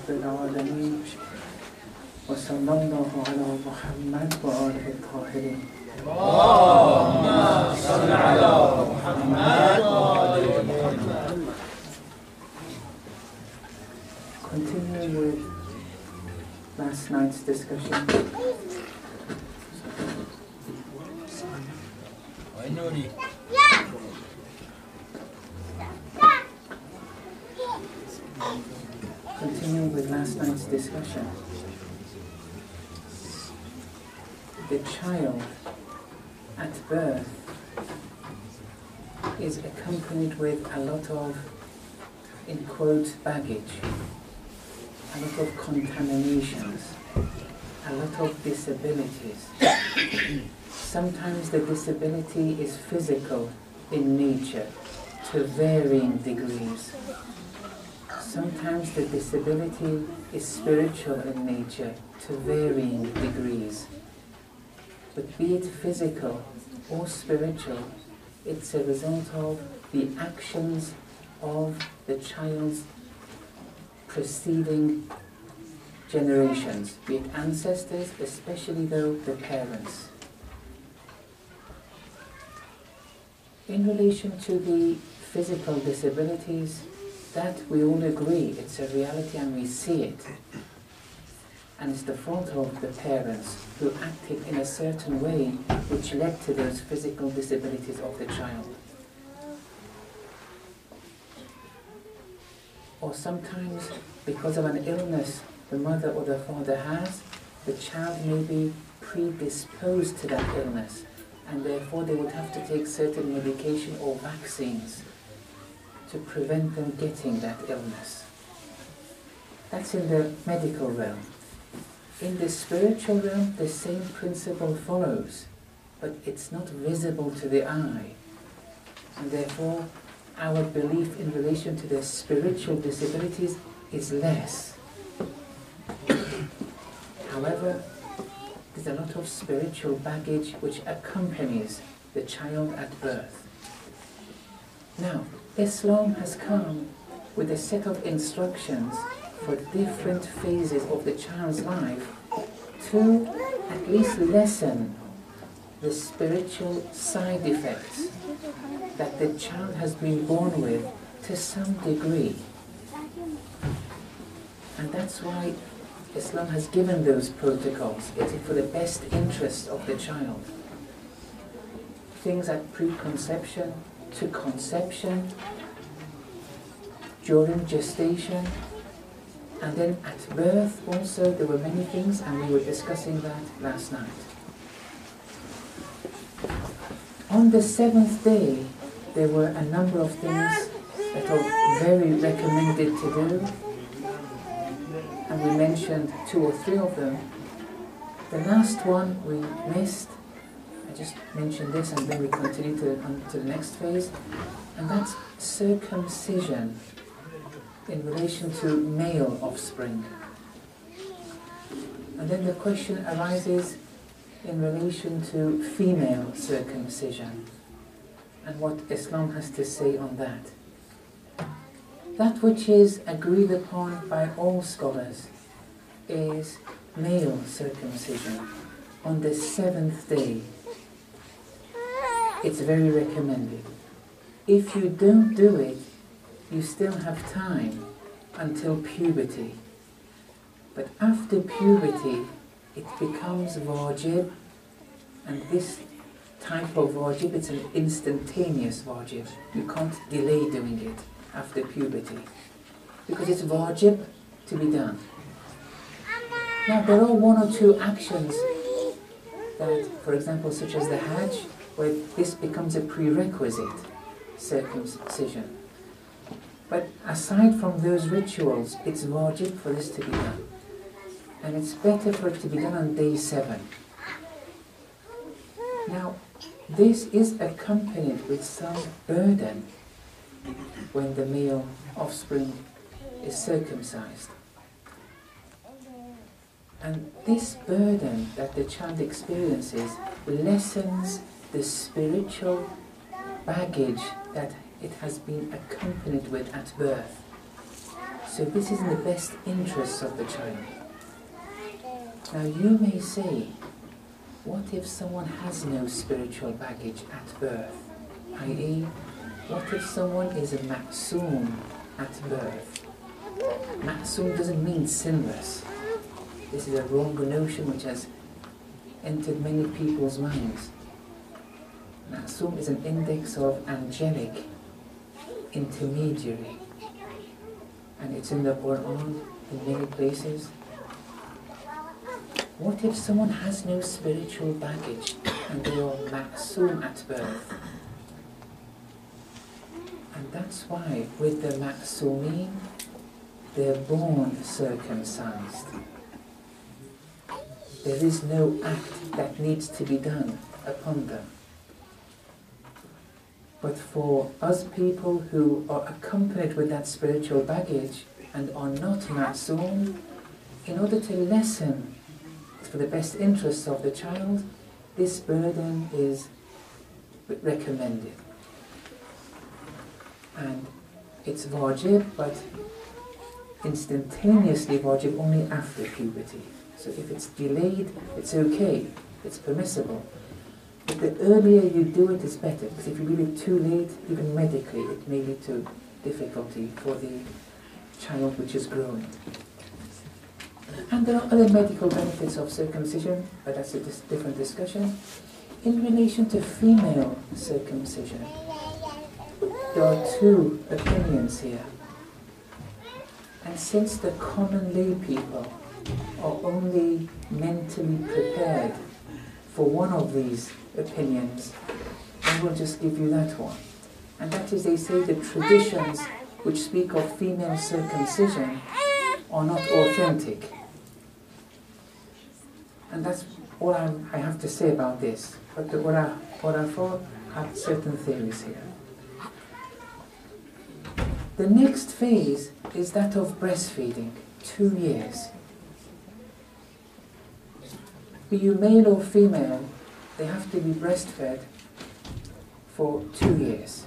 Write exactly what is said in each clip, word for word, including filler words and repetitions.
رب العالمين وصلى الله على محمد وآله الطاهرين. اللهم صل على محمد وآل محمد. Continuing with last night's discussion. Continuing with last night's discussion. The child at birth is accompanied with a lot of, in quotes, baggage, a lot of contaminations, a lot of disabilities. Sometimes the disability is physical in nature to varying degrees. Sometimes the disability is spiritual in nature to varying degrees. But be it physical or spiritual, it's a result of the actions of the child's preceding generations, be it ancestors, especially though the parents. In relation to the physical disabilities, that we all agree, it's a reality and we see it. And it's the fault of the parents who acted in a certain way which led to those physical disabilities of the child. Or sometimes, because of an illness the mother or the father has, the child may be predisposed to that illness, and therefore they would have to take certain medication or vaccines to prevent them getting that illness. That's in the medical realm. In the spiritual realm, the same principle follows, but it's not visible to the eye. And therefore, our belief in relation to the spiritual disabilities is less. However, there's a lot of spiritual baggage which accompanies the child at birth. Now, Islam has come with a set of instructions for different phases of the child's life to at least lessen the spiritual side effects that the child has been born with to some degree. And that's why Islam has given those protocols. It is for the best interest of the child. Things at preconception to conception, during gestation, and then at birth also there were many things, and we were discussing that last night. On the seventh day, there were a number of things that are very recommended to do, and we mentioned two or three of them. The last one we missed. I just mentioned this and then we continue to, on to the next phase, and that's circumcision in relation to male offspring. And then the question arises in relation to female circumcision and what Islam has to say on that. That which is agreed upon by all scholars is male circumcision on the seventh day. It's very recommended. If you don't do it, you still have time until puberty. But after puberty, it becomes wajib, and this type of wajib, it's an instantaneous wajib. You can't delay doing it after puberty, because it's wajib to be done. Now, there are one or two actions that, for example, such as the Hajj, where this becomes a prerequisite, circumcision. But aside from those rituals, it's wajib for this to be done. And it's better for it to be done on day seven. Now, this is accompanied with some burden when the male offspring is circumcised. And this burden that the child experiences lessens the spiritual baggage that it has been accompanied with at birth. So this is in the best interests of the child. Now you may say, what if someone has no spiritual baggage at birth? that is, what if someone is a ma'soom at birth? Ma'soom doesn't mean sinless. This is a wrong notion which has entered many people's minds. Ma'soom is an index of angelic intermediary, and it's in the Quran in many places. What if someone has no spiritual baggage and they are ma'soom at birth? And that's why with the ma'soomeen, they're born circumcised. There is no act that needs to be done upon them. But for us people who are accompanied with that spiritual baggage and are not ma'soom, in order to lessen, for the best interests of the child, this burden is recommended. And it's wajib, but instantaneously wajib only after puberty. So if it's delayed, it's okay, it's permissible. But the earlier you do it is better, because if you do it too late, even medically, it may lead to difficulty for the child which is growing. And there are other medical benefits of circumcision, but that's a dis different discussion. In relation to female circumcision, there are two opinions here. And since the common lay people are only mentally prepared for one of these opinions, I will just give you that one. And that is, they say the traditions which speak of female circumcision are not authentic. And that's all I'm, I have to say about this. But the, what I what I thought had certain theories here. The next phase is that of breastfeeding, two years. Be you male or female, they have to be breastfed for two years.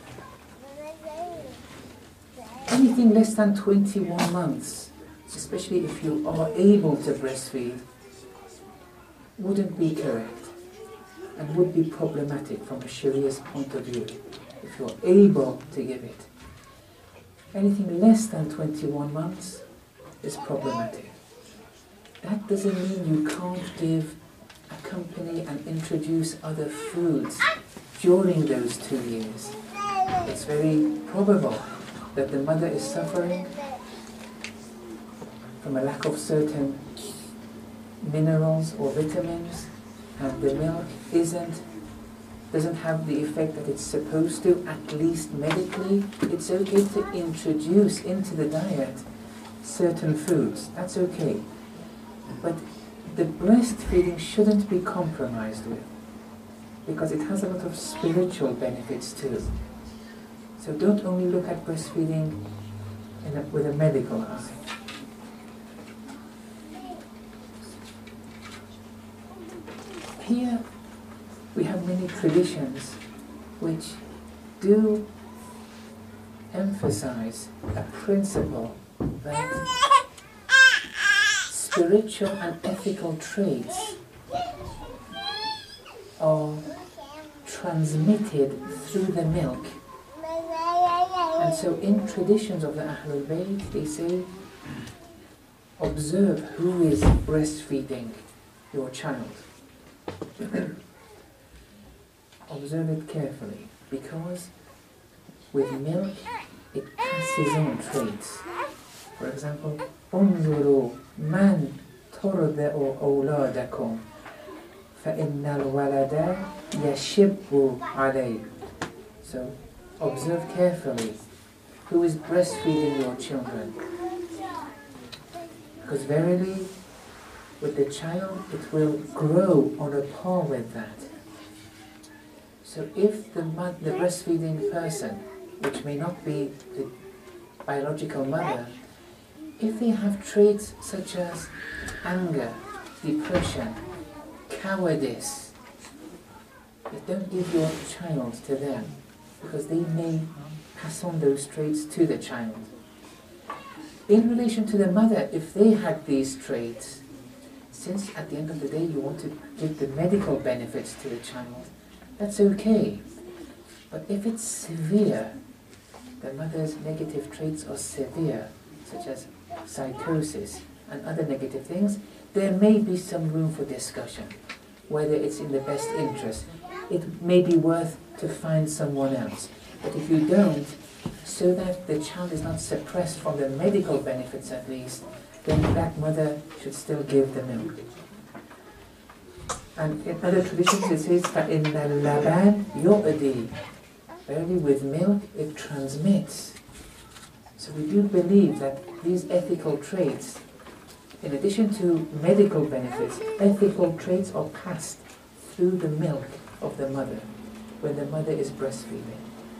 Anything less than twenty-one months, especially if you are able to breastfeed, wouldn't be correct and would be problematic from a Sharia's point of view if you're able to give it. Anything less than twenty-one months is problematic. That doesn't mean you can't give, accompany and introduce other foods during those two years. It's very probable that the mother is suffering from a lack of certain minerals or vitamins, and the milk isn't doesn't have the effect that it's supposed to, at least medically. It's okay to introduce into the diet certain foods. That's okay. But the breastfeeding shouldn't be compromised with, because it has a lot of spiritual benefits too. So don't only look at breastfeeding in a, with a medical eye. Here we have many traditions which do emphasize a principle that spiritual and ethical traits are transmitted through the milk. And so in traditions of the Ahlul Bayt, they say, observe who is breastfeeding your child. Observe it carefully, because with milk it passes on traits. For example, انظروا من ترضع أولادكم فإن الولد يشب عليه. So observe carefully who is breastfeeding your children, because verily with the child it will grow on a par with that. So if the, the breastfeeding person, which may not be the biological mother, if they have traits such as anger, depression, cowardice, don't give your child to them, because they may pass on those traits to the child. In relation to the mother, if they had these traits, since at the end of the day you want to give the medical benefits to the child, that's okay. But if it's severe, the mother's negative traits are severe, such as psychosis and other negative things, there may be some room for discussion, whether it's in the best interest. It may be worth to find someone else. But if you don't, so that the child is not suppressed from the medical benefits at least, then that mother should still give the milk. And in other traditions it says that in al-laban yu'di, verily with milk it transmits. So we do believe that these ethical traits, in addition to medical benefits, ethical traits are passed through the milk of the mother when the mother is breastfeeding.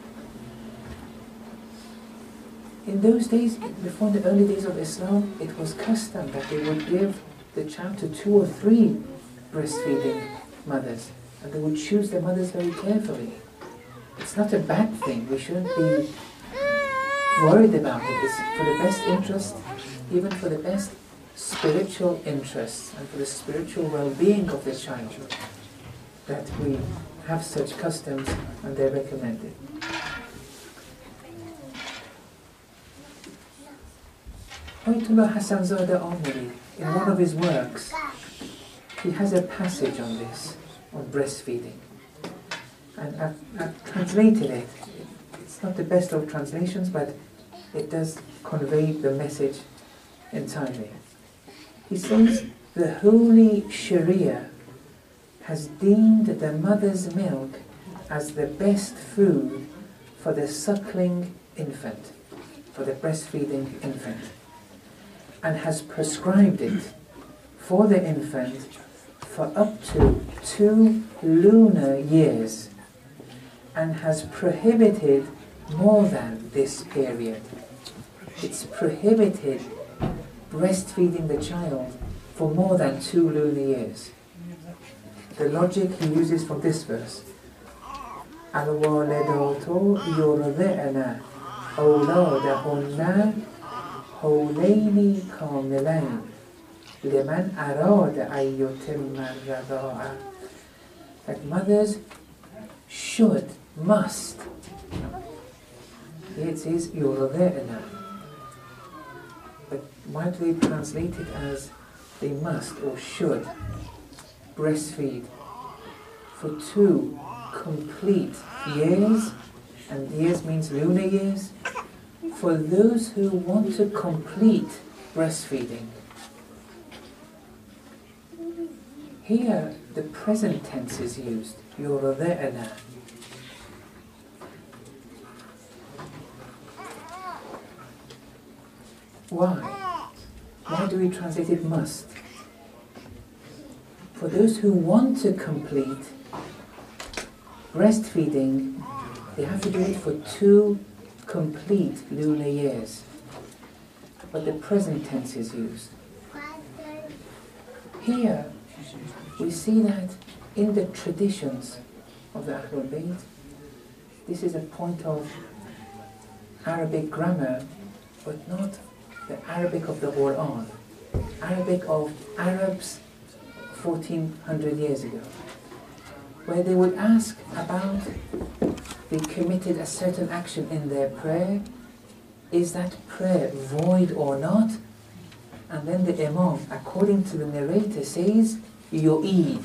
In those days, before the early days of Islam, it was custom that they would give the child to two or three breastfeeding mothers, and they would choose their mothers very carefully. It's not a bad thing. We shouldn't be worried about it. It's for the best interest, even for the best spiritual interests and for the spiritual well-being of the child, that we have such customs, and they're recommended. Ayatollah Hassan Zada Amiri, in one of his works, he has a passage on this, on breastfeeding. And I've, I've translated it. It's not the best of translations, but it does convey the message entirely. He says, the Holy Sharia has deemed the mother's milk as the best food for the suckling infant, for the breastfeeding infant, and has prescribed it for the infant for up to two lunar years, and has prohibited more than this period. It's prohibited breastfeeding the child for more than two lunar years. The logic he uses from this verse, الوالدات يرضعن أولادهن حولين كاملين لمن أراد أن يتم الرضاعة. That mothers should, must. Here it says يرضعن, but why do they translate it as they must or should breastfeed for two complete years? And years means lunar years. For those who want to complete breastfeeding, here the present tense is used, يرضعن. Why? Why do we translate it must? For those who want to complete breastfeeding, they have to do it for two complete lunar years. But the present tense is used. Here, we see that in the traditions of the Ahlul Bayt, this is a point of Arabic grammar, but not the Arabic of the Quran, Arabic of Arabs fourteen hundred years ago, where they would ask about they committed a certain action in their prayer, is that prayer void or not? And then the Imam, according to the narrator, says, yu'id.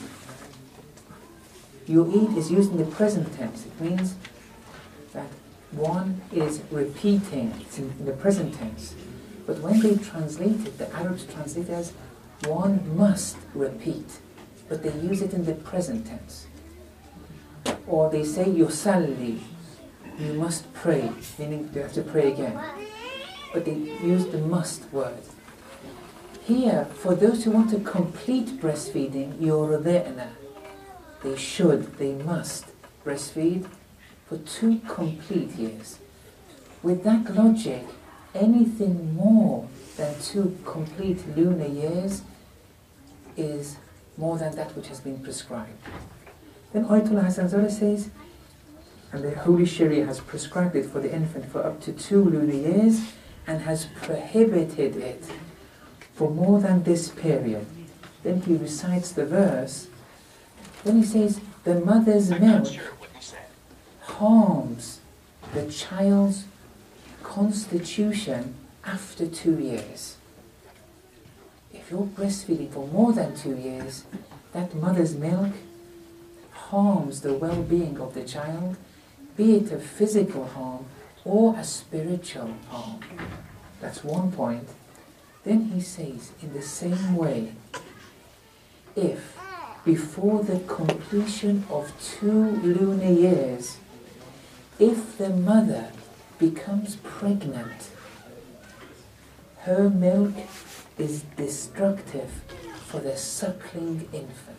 Yu'id is used in the present tense. It means that one is repeating, it's in the present tense. But when they translate it, the Arabs translate it as one must repeat, but they use it in the present tense. Or they say yusalli, you must pray, meaning you have to pray again. But they use the must word. Here, for those who want to complete breastfeeding, yurdi'na, they should, they must breastfeed for two complete years. With that logic, anything more than two complete lunar years is more than that which has been prescribed. Then Ayatollah Hassan Zada says, and the Holy Sharia has prescribed it for the infant for up to two lunar years, and has prohibited it for more than this period. Then he recites the verse. Then he says, the mother's milk harms the child's constitution after two years. If you're breastfeeding for more than two years, that mother's milk harms the well-being of the child, be it a physical harm or a spiritual harm. That's one point. Then he says, in the same way, if before the completion of two lunar years, if the mother becomes pregnant, her milk is destructive for the suckling infant.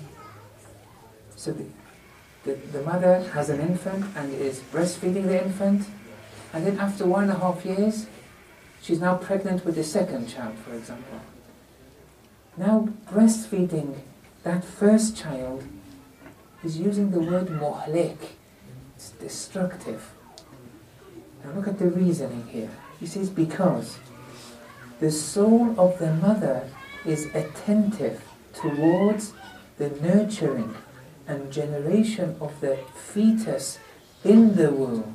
So the, the, the mother has an infant and is breastfeeding the infant, and then after one and a half years, she's now pregnant with the second child, for example. Now breastfeeding that first child is using the word muhlik. It's destructive. Now look at the reasoning here. He says, because the soul of the mother is attentive towards the nurturing and generation of the fetus in the womb.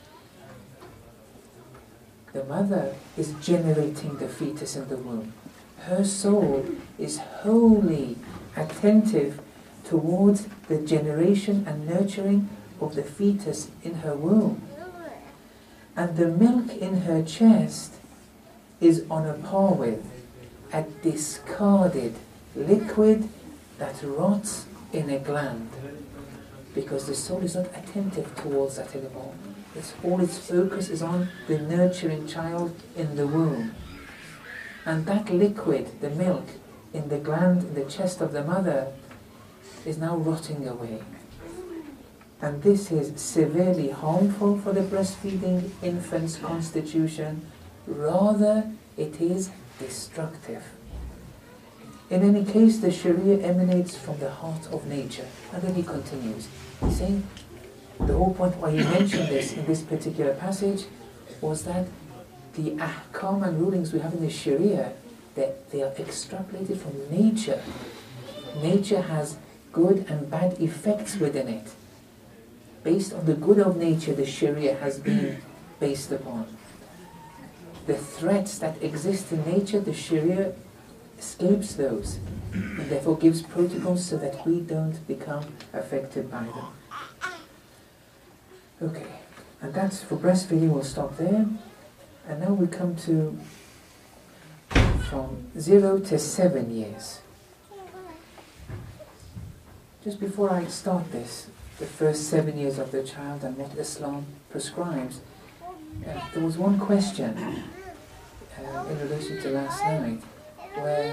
The mother is generating the fetus in the womb. Her soul is wholly attentive towards the generation and nurturing of the fetus in her womb. And the milk in her chest is on a par with a discarded liquid that rots in a gland, because the soul is not attentive towards that anymore. It's, all its focus is on the nurturing child in the womb. And that liquid, the milk, in the gland, in the chest of the mother, is now rotting away. And this is severely harmful for the breastfeeding infant's constitution. Rather, it is destructive. In any case, the Sharia emanates from the heart of nature. And then he continues. He's saying, the whole point why he mentioned this in this particular passage was that the ahkam and rulings we have in the Sharia, that they are extrapolated from nature. Nature has good and bad effects within it. Based on the good of nature, the Sharia has been based upon. The threats that exist in nature, the Sharia escapes those, and therefore gives protocols so that we don't become affected by them. Okay, and that's for breastfeeding. We'll stop there. And now we come to from zero to seven years. Just before I start this, the first seven years of the child and what Islam prescribes, uh, there was one question uh, in relation to last night, where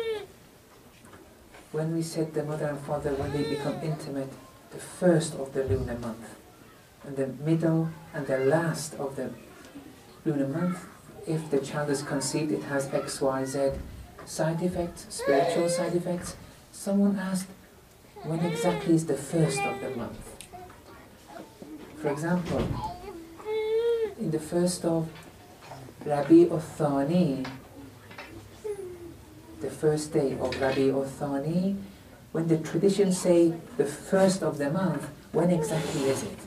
when we said the mother and father, when they become intimate, the first of the lunar month, and the middle and the last of the lunar month, if the child is conceived, it has X, Y, Z side effects, spiritual side effects. Someone asked, when exactly is the first of the month? For example, in the first of Rabi al-Thani, the first day of Rabi al-Thani, when the traditions say the first of the month, when exactly is it?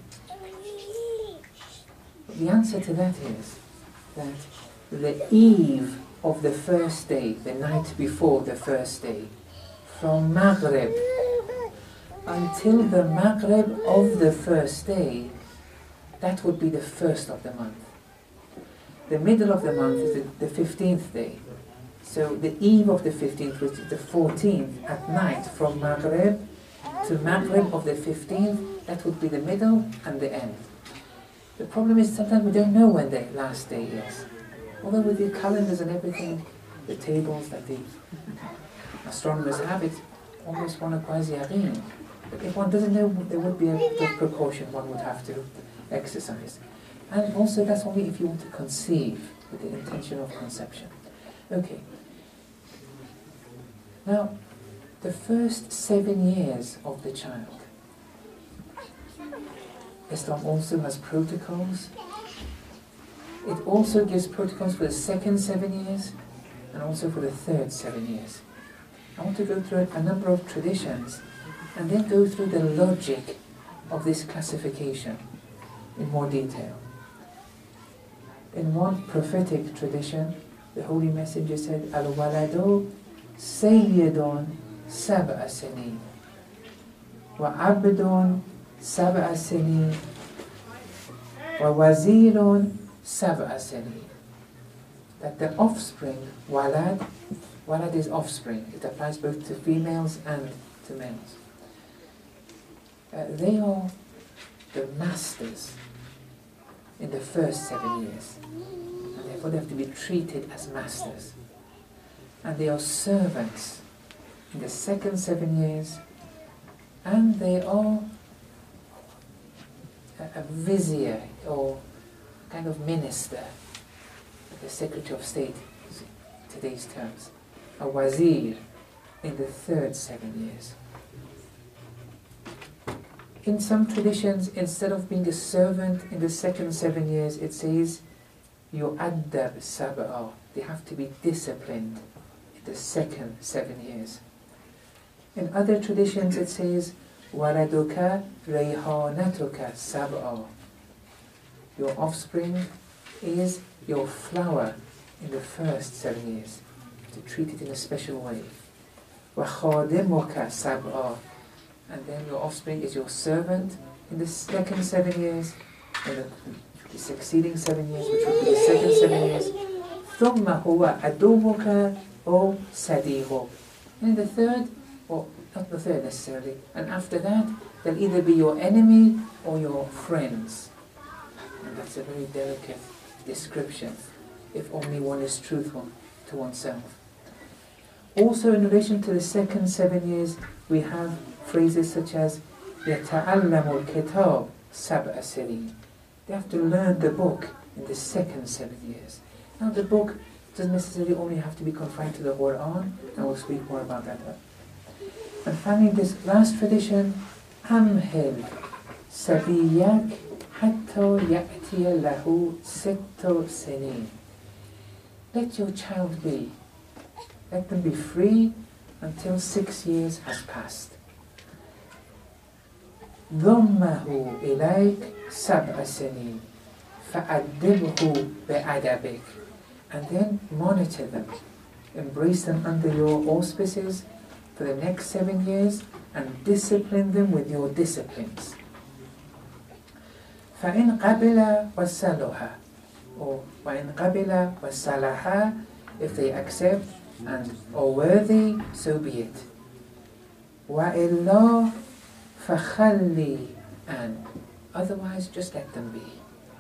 The answer to that is that the eve of the first day, the night before the first day, from Maghrib until the Maghrib of the first day, that would be the first of the month. The middle of the month is the, the fifteenth day. So the eve of the fifteenth, which is the fourteenth, at night, from Maghrib to Maghrib of the fifteenth, that would be the middle and the end. The problem is sometimes we don't know when the last day is. Although with the calendars and everything, the tables that the astronomers have, it's almost one of quasi-yaqeen. But if one doesn't know, there would be a bit of precaution one would have to exercise. And also that's only if you want to conceive with the intention of conception. Okay. Now, the first seven years of the child, Islam also has protocols It also gives protocols for the second seven years and also for the third seven years. I want to go through a number of traditions and then go through the logic of this classification in more detail. In one prophetic tradition, the Holy Messenger said, Al-waladu sayyidun sab'a sinin wa abdun sab'a sinin wa wazirun sab'a sinin. That the offspring, walad, walad is offspring. It applies both to females and to males. Uh, they are the masters in the first seven years. And therefore they have to be treated as masters. And they are servants in the second seven years. And they are a, a vizier or kind of minister, the Secretary of State, today's terms, a wazir in the third seven years. In some traditions, instead of being a servant in the second seven years, it says, yu'addab sab'a. They have to be disciplined in the second seven years. In other traditions, it says, waladuka rayhanatuka sab'a. Your offspring is your flower in the first seven years. To treat it in a special way. Wa khadimuka sab'a. And then your offspring is your servant in the second seven years, and the, the succeeding seven years, which will be the second seven years. ثُمَّ هُوَ عَدُوُّكَ أَوْ صَدِيقُكَ. And in the third, or not the third necessarily, and after that, they'll either be your enemy or your friends. And that's a very delicate description, if only one is truthful to oneself. Also, in relation to the second seven years, we have phrases such as يَتَعَلَّمُ الْكِتَابِ سَبْعَ سِنِينَ. They have to learn the book in the second seven years. Now, the book doesn't necessarily only have to be confined to the Quran, and we'll speak more about that. And finally, this last tradition, أَمْهِلْ سَبِيَّكْ حَتَّى يَأْتِيَ لَهُ سِتُّ سِنِينَ. Let your child be. Let them be free until six years has passed. ضمه إليك سبع سنين فأدبه بأدبك. And then monitor them, embrace them under your auspices for the next seven years and discipline them with your disciplines. فإن قبل وصلها, or وإن قبل وصلها, if they accept and are worthy, so be it. وإلا فخلي, and otherwise just let them be.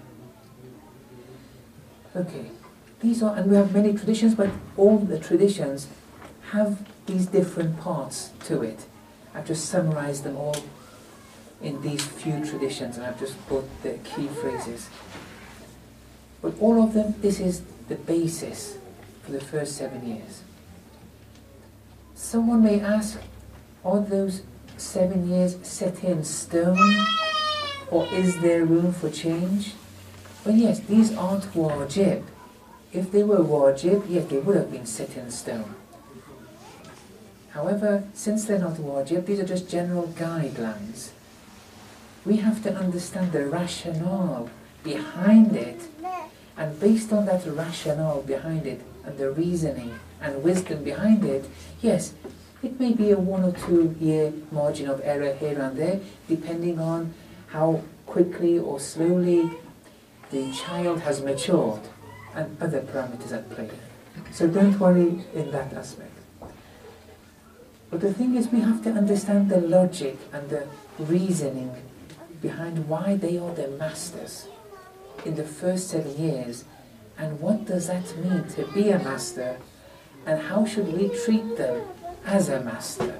Okay, these are, and we have many traditions, but all the traditions have these different parts to it. I've just summarized them all in these few traditions, and I've just put the key phrases. But all of them, this is the basis for the first seven years. Someone may ask, are those seven years set in stone, or is there room for change? Well, yes, these aren't wajib. If they were wajib, yes, they would have been set in stone. However, since they're not wajib, these are just general guidelines. We have to understand the rationale behind it, and based on that rationale behind it, and the reasoning and wisdom behind it, yes, it may be a one or two year margin of error here and there, depending on how quickly or slowly the child has matured, and other parameters at play. So don't worry in that aspect. But the thing is, we have to understand the logic and the reasoning behind why they are the masters in the first seven years, and what does that mean to be a master, and how should we treat them as a master.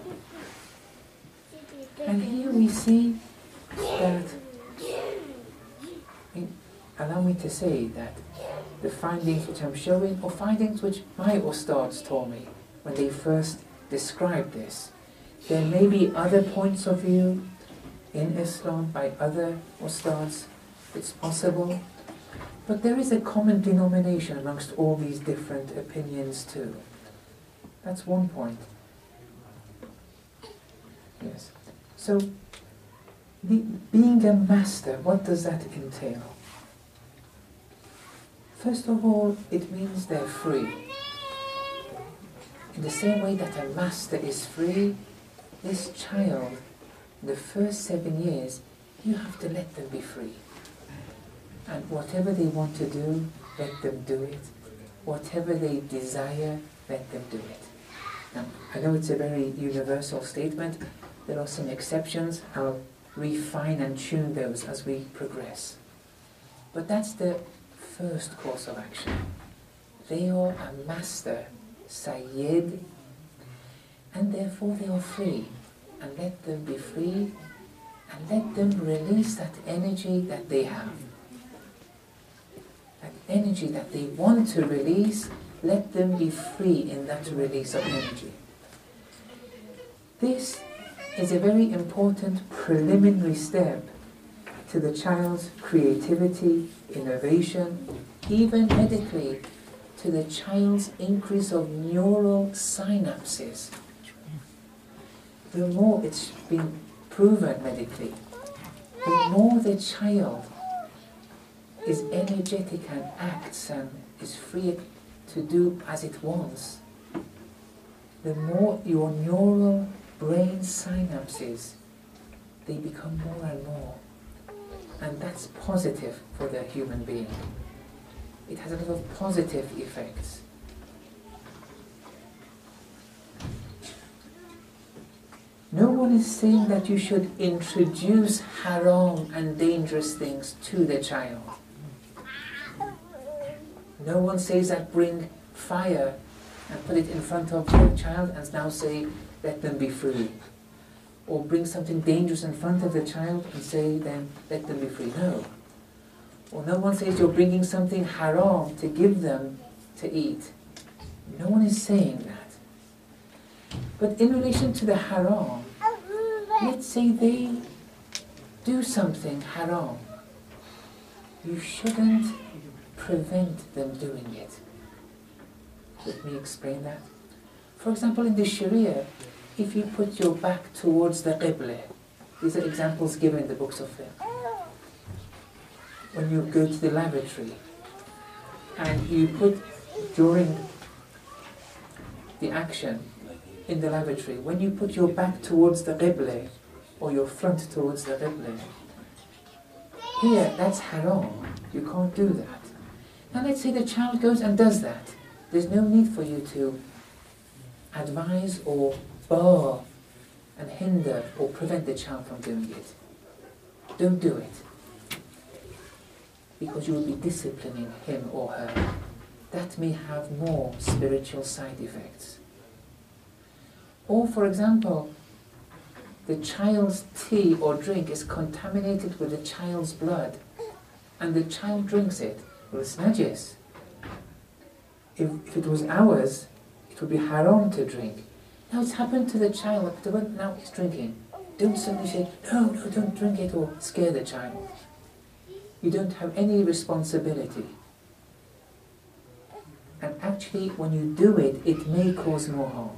And here we see that, allow me to say that the findings which I'm showing are findings which my ustads told me when they first described this. There may be other points of view in Islam by other ustads, it's possible, But there is a common denomination amongst all these different opinions too. That's one point. Yes. So, the, being a master, what does that entail? First of all, it means they're free. In the same way that a master is free, this child, the first seven years, you have to let them be free. And whatever they want to do, let them do it. Whatever they desire, let them do it. Now, I know it's a very universal statement. There are some exceptions. I'll refine and tune those as we progress. But that's the first course of action. They are a master, Sayyid, and therefore they are free. And let them be free, and let them release that energy that they have. That energy that they want to release, let them be free in that release of energy. This is a very important preliminary step to the child's creativity, innovation, even medically, to the child's increase of neural synapses. The more it's been proven medically, the more the child is energetic and acts and is free to do as it wants, the more your neural brain synapses, they become more and more. And that's positive for the human being. It has a lot of positive effects. No one is saying that you should introduce haram and dangerous things to the child. No one says that bring fire and put it in front of the child and now say, let them be free. Or bring something dangerous in front of the child and say, then let them be free. No. Or no one says you're bringing something haram to give them to eat. No one is saying that. But in relation to the haram, let's say they do something haram. You shouldn't prevent them doing it. Let me explain that. For example, in the Sharia, if you put your back towards the Qibla, these are examples given in the books of fiqh. When you go to the lavatory, and you put during the action in the lavatory, when you put your back towards the Qibla, or your front towards the Qibla, here, that's haram. You can't do that. Now let's say the child goes and does that. There's no need for you to advise or bar and hinder or prevent the child from doing it. Don't do it. Because you will be disciplining him or her. That may have more spiritual side effects. Or for example, the child's tea or drink is contaminated with the child's blood and the child drinks it. Well, it's najis. If, if it was ours, it would be haram to drink. Now it's happened to the child, but now he's drinking. Don't suddenly say, no, no, don't drink it, or scare the child. You don't have any responsibility. And actually, when you do it, it may cause more harm.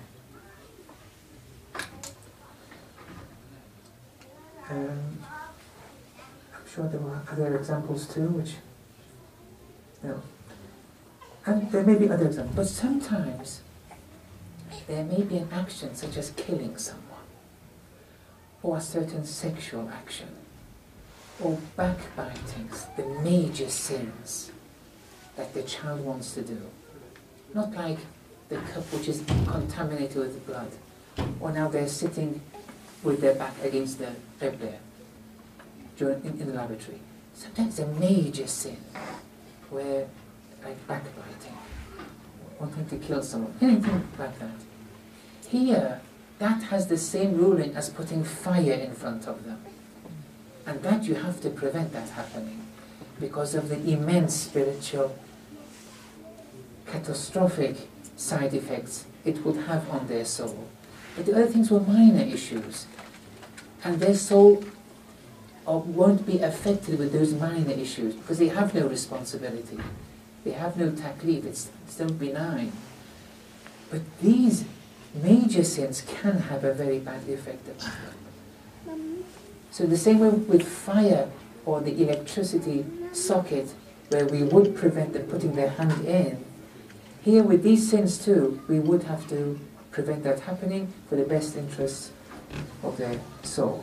Um, I'm sure there were other examples too, which, no. And there may be other examples, but sometimes there may be an action such as killing someone, or a certain sexual action, or backbiting, the major sins that the child wants to do. Not like the cup which is contaminated with blood, or now they're sitting with their back against the Qibla during in, in the lavatory. Sometimes a major sin, where like backbiting, wanting to kill someone, anything like that. Here, that has the same ruling as putting fire in front of them. And that you have to prevent that happening because of the immense spiritual, catastrophic side effects it would have on their soul. But the other things were minor issues. And their soul or won't be affected with those minor issues because they have no responsibility. They have no taklif, it's still benign. But these major sins can have a very bad effect upon them. So the same way with fire or the electricity socket, where we would prevent them putting their hand in, here with these sins too, we would have to prevent that happening for the best interests of their soul.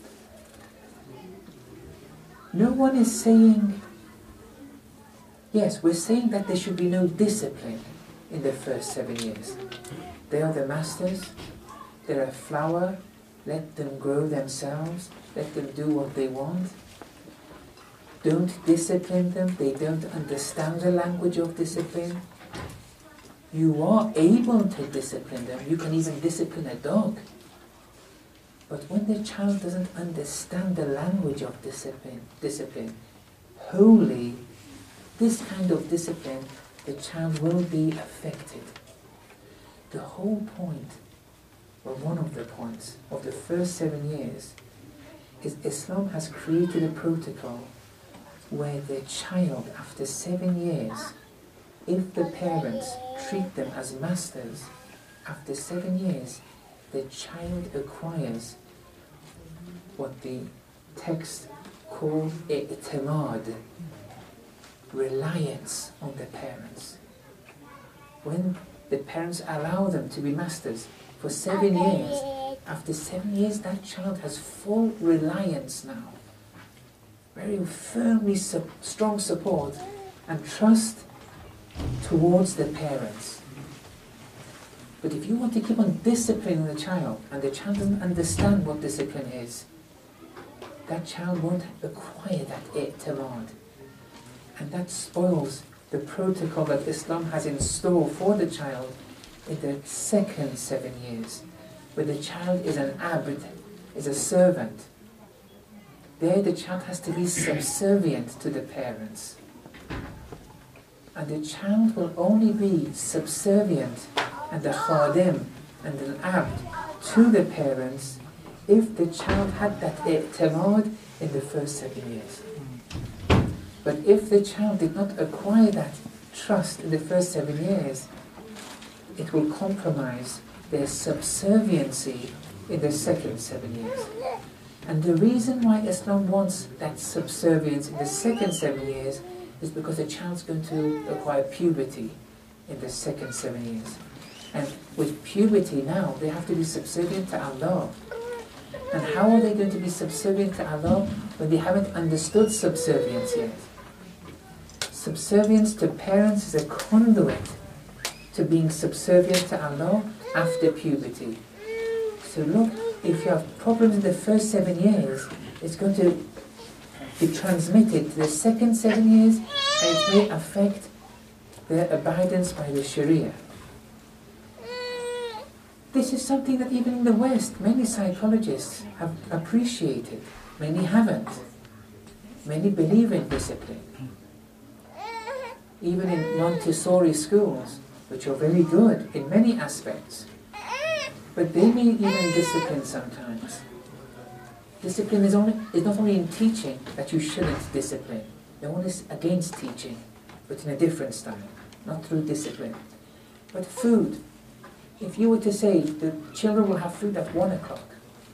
No one is saying, yes, we're saying that there should be no discipline in the first seven years. They are the masters, they're a flower, let them grow themselves, let them do what they want. Don't discipline them, they don't understand the language of discipline. You are able to discipline them, you can even discipline a dog. But when the child doesn't understand the language of discipline, discipline, wholly, this kind of discipline, the child will be affected. The whole point, or one of the points, of the first seven years is Islam has created a protocol where the child, after seven years, if the parents treat them as masters, after seven years, the child acquires what the text calls i'timad, reliance on the parents. When the parents allow them to be masters for seven years, after seven years that child has full reliance now, very firmly su- strong support and trust towards the parents. But if you want to keep on disciplining the child, and the child doesn't understand what discipline is, that child won't acquire that i'timad. And that spoils the protocol that Islam has in store for the child in the second seven years, where the child is an abd, is a servant. There the child has to be subservient to the parents. And the child will only be subservient and a khadim and an abd to the parents if the child had that i'timad in the first seven years. But if the child did not acquire that trust in the first seven years, it will compromise their subserviency in the second seven years. And the reason why Islam wants that subservience in the second seven years is because the child's going to acquire puberty in the second seven years. And with puberty now, they have to be subservient to Allah. And how are they going to be subservient to Allah when they haven't understood subservience yet? Subservience to parents is a conduit to being subservient to Allah after puberty. So look, if you have problems in the first seven years, it's going to be transmitted to the second seven years, and it may affect their abidance by the Sharia. This is something that even in the West, many psychologists have appreciated. Many haven't. Many believe in discipline. Even in Montessori schools, which are very good in many aspects. But they may even discipline sometimes. Discipline is, only, is not only in teaching that you shouldn't discipline. No one is against teaching, but in a different style, not through discipline. But food. If you were to say the children will have food at one o'clock,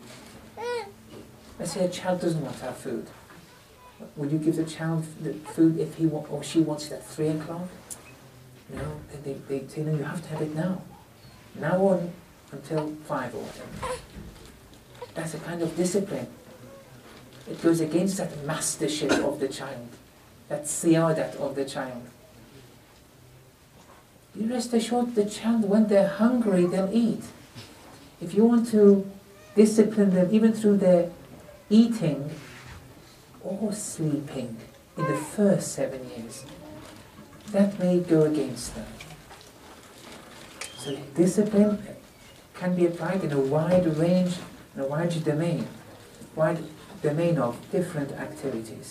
let's say a child doesn't want to have food. Would you give the child the food if he wa- or she wants it at three o'clock? No, they, they, they say, no, you have to have it now. Now on until five or whatever. That's a kind of discipline. It goes against that mastership of the child, that siyadat of the child. You rest assured the child, when they're hungry, they'll eat. If you want to discipline them even through their eating or sleeping in the first seven years, that may go against them. So discipline can be applied in a wide range, in a wide domain, wide domain of different activities.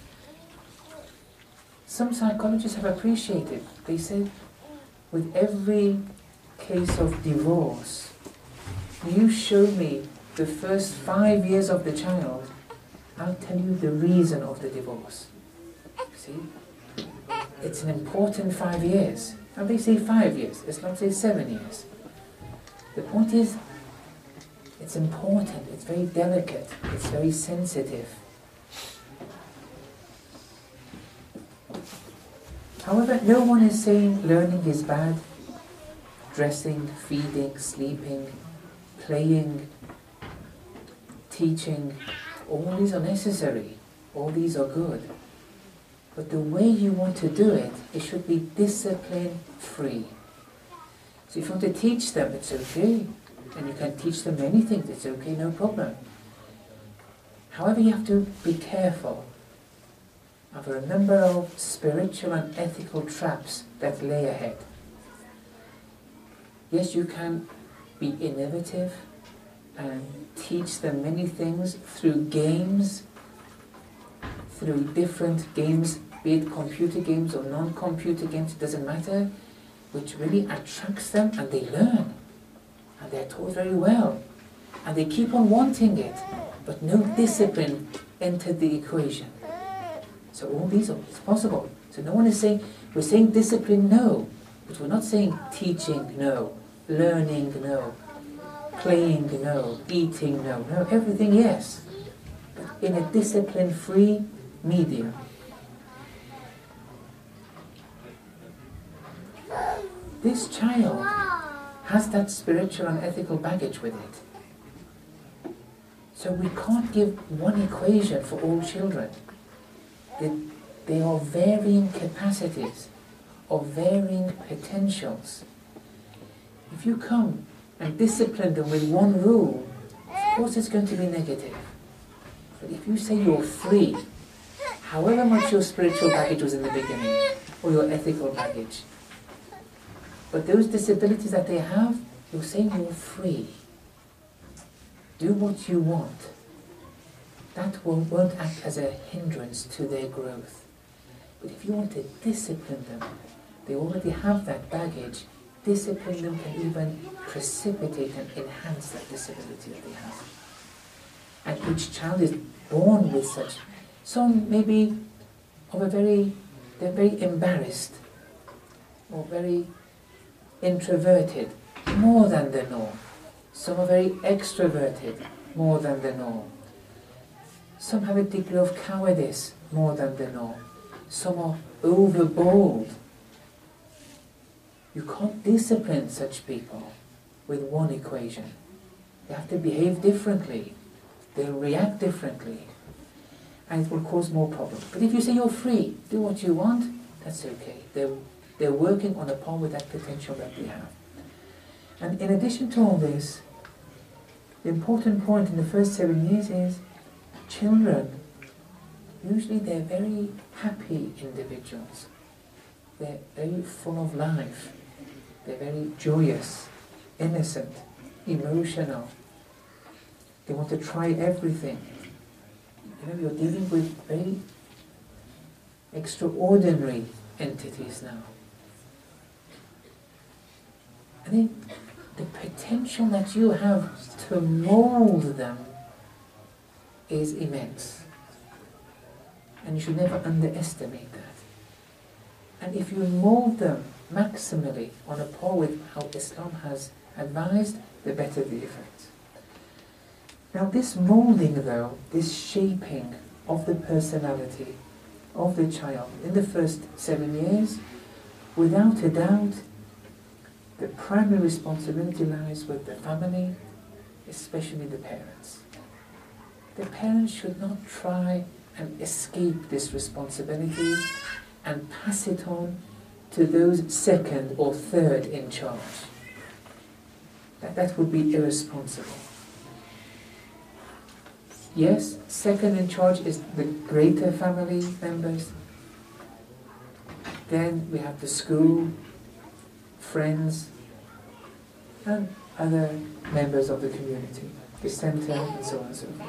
Some psychologists have appreciated, they said, with every case of divorce, you show me the first five years of the child, I'll tell you the reason of the divorce. See? It's an important five years. Now they say five years, it's not say seven years. The point is, it's important, it's very delicate, it's very sensitive. However, no one is saying learning is bad. Dressing, feeding, sleeping, playing, teaching, all these are necessary, all these are good. But the way you want to do it, it should be discipline-free. So if you want to teach them, it's okay. And you can teach them many things, it's okay, no problem. However, you have to be careful of a number of spiritual and ethical traps that lay ahead. Yes, you can be innovative and teach them many things through games, through different games, be it computer games or non-computer games, it doesn't matter, which really attracts them and they learn. And they're taught very well. And they keep on wanting it, but no discipline entered the equation. So all these are it's possible. So no one is saying, we're saying discipline no, but we're not saying teaching no, learning no, playing no, eating no, no, everything yes, but in a discipline-free medium. This child has that spiritual and ethical baggage with it. So we can't give one equation for all children. They, they are varying capacities, or varying potentials. If you come and discipline them with one rule, of course it's going to be negative. But if you say you're free, however much your spiritual baggage was in the beginning, or your ethical baggage, but those disabilities that they have, you're saying you're free. Do what you want. That will, won't act as a hindrance to their growth. But if you want to discipline them, they already have that baggage. Discipline them can even precipitate and enhance that disability that they have. And each child is born with such. Some maybe of a very, they're very embarrassed or very introverted, more than the norm. Some are very extroverted, more than the norm. Some have a degree of cowardice, more than the norm. Some are overbold. You can't discipline such people with one equation. They have to behave differently. They'll react differently. And it will cause more problems. But if you say you're free, do what you want, that's okay. They're, they're working on a par with that potential that they have. And in addition to all this, the important point in the first seven years is children, usually they're very happy individuals. They're very full of life. They're very joyous, innocent, emotional. They want to try everything. You know, you're dealing with very extraordinary entities now. And then the potential that you have to mold them is immense. And you should never underestimate that. And if you mold them maximally on a par with how Islam has advised, the better the effect. Now this moulding though, this shaping of the personality of the child in the first seven years, without a doubt, the primary responsibility lies with the family, especially the parents. The parents should not try and escape this responsibility and pass it on to those second or third in charge. That, that would be irresponsible. Yes, second in charge is the greater family members. Then we have the school, friends, and other members of the community, the centre, and so on and so forth.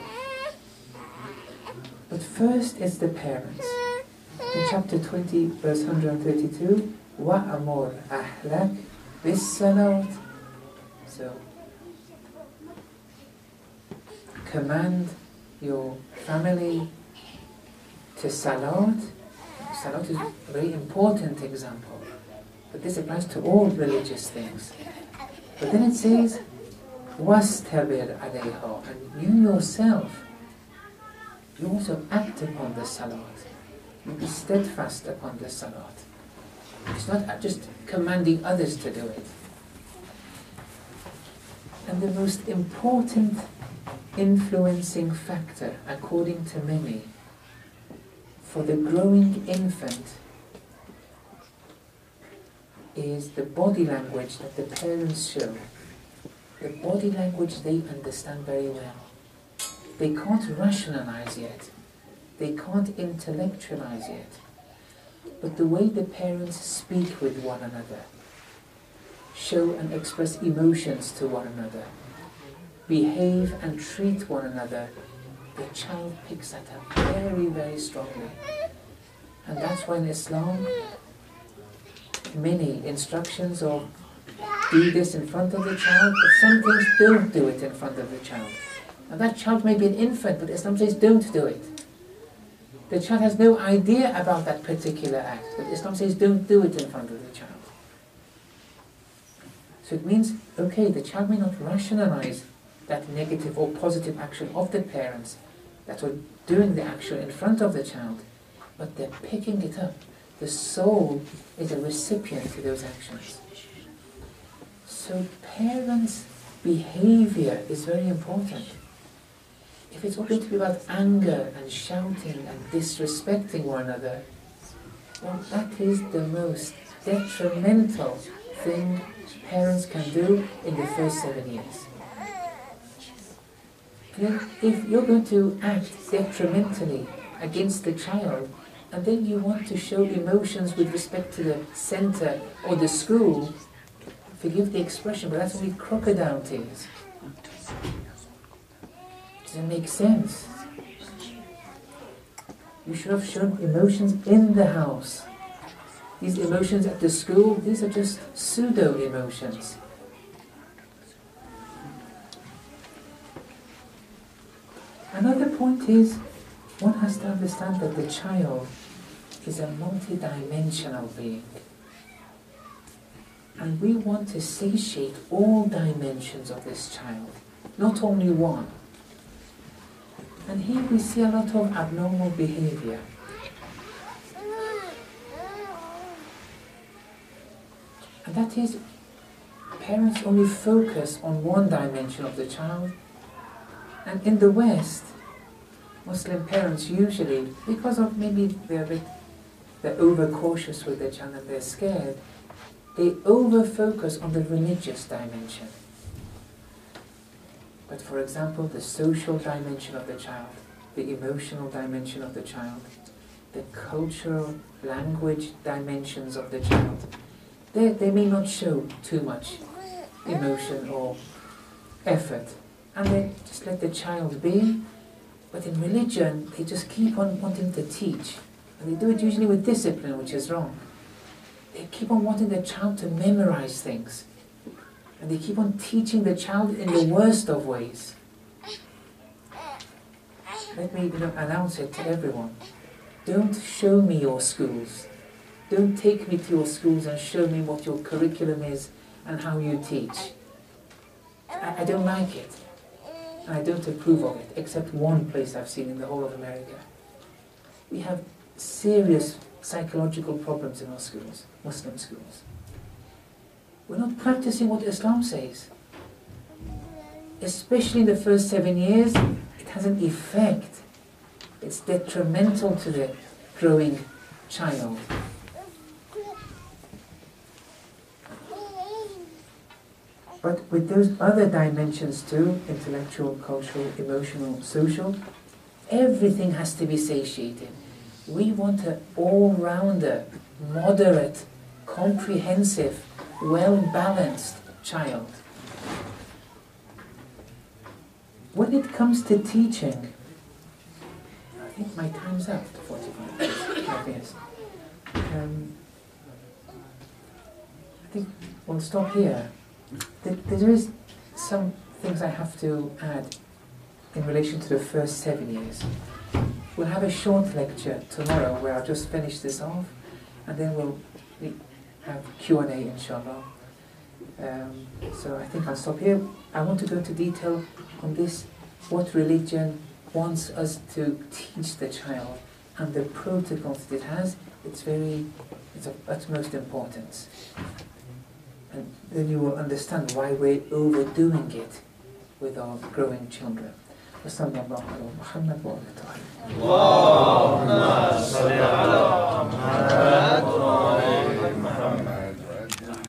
But first it's the parents. In chapter twenty, verse one hundred thirty-two, وَأَمُرْ أَحْلَكَ بِالصَّلَوَاتِ. So, command your family to Salat. Salat is a very important example, but this applies to all religious things. But then it says, وَاسْتَبِرْ عَلَيْهَا, and you yourself, you also act upon the Salat. You be steadfast upon the Salat. It's not just commanding others to do it. And the most important influencing factor, according to many, for the growing infant is the body language that the parents show. The body language they understand very well. They can't rationalize yet. They can't intellectualize yet. But the way the parents speak with one another, show and express emotions to one another, behave and treat one another, the child picks that up very, very strongly. And that's why in Islam, many instructions of do this in front of the child, but some things don't do it in front of the child. Now that child may be an infant, but Islam says don't do it. The child has no idea about that particular act, but Islam says don't do it in front of the child. So it means, okay, the child may not rationalize that negative or positive action of the parents that are doing the action in front of the child, but they're picking it up. The soul is a recipient to those actions. So parents' behavior is very important. If it's all going to be about anger and shouting and disrespecting one another, well, that is the most detrimental thing parents can do in the first seven years. And if you're going to act detrimentally against the child, and then you want to show emotions with respect to the centre or the school, forgive the expression, but that's only crocodile tears. Doesn't make sense. You should have shown emotions in the house. These emotions at the school, these are just pseudo-emotions. Another point is, one has to understand that the child is a multi-dimensional being. And we want to satiate all dimensions of this child, not only one. And here we see a lot of abnormal behavior. And that is, parents only focus on one dimension of the child. And in the West, Muslim parents usually, because of maybe they're, they're over-cautious with their child and they're scared, they over-focus on the religious dimension. But for example, the social dimension of the child, the emotional dimension of the child, the cultural, language dimensions of the child, they, they may not show too much emotion or effort. And they just let the child be. But in religion, they just keep on wanting to teach. And they do it usually with discipline, which is wrong. They keep on wanting the child to memorize things. And they keep on teaching the child in the worst of ways. Let me you know, announce it to everyone. Don't show me your schools. Don't take me to your schools and show me what your curriculum is and how you teach. I, I don't like it. And I don't approve of it, except one place I've seen in the whole of America. We have serious psychological problems in our schools, Muslim schools. We're not practicing what Islam says. Especially in the first seven years, it has an effect. It's detrimental to the growing child. But with those other dimensions too, intellectual, cultural, emotional, social, everything has to be satiated. We want an all-rounder, moderate, comprehensive, well-balanced child. When it comes to teaching, I think my time's up, forty-five minutes. Um, I think we'll stop here. There is some things I have to add. in relation to the first seven years. We'll have a short lecture tomorrow where I'll just finish this off, and then we'll have Q and A, inshallah. Um, so I think I'll stop here. I want to go into detail on this, what religion wants us to teach the child, and the protocols that it has. It's very, it's of utmost importance. And then you will understand why we're overdoing it with our growing children. وصلى الله على محمد وآله. اللهم صل على محمد